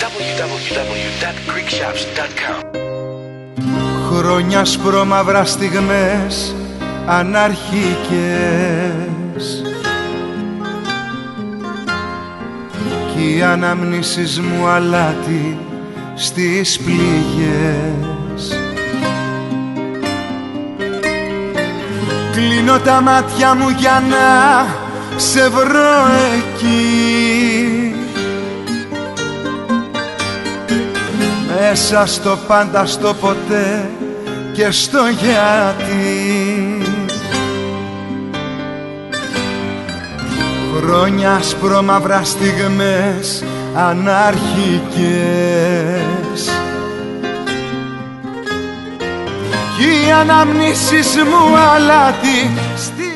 www.greekshops.com. Χρόνια σπρώμαυρα στιγμές αναρχικές κι οι αναμνήσεις μου αλάτι στις πληγές. Κλείνω τα μάτια μου για να σε βρω εκεί, μέσα στο πάντα, στο ποτέ και στο γιατί. Χρόνια σπρώμαυρα στιγμές αναρχικές κι οι αναμνήσεις μου αλάτι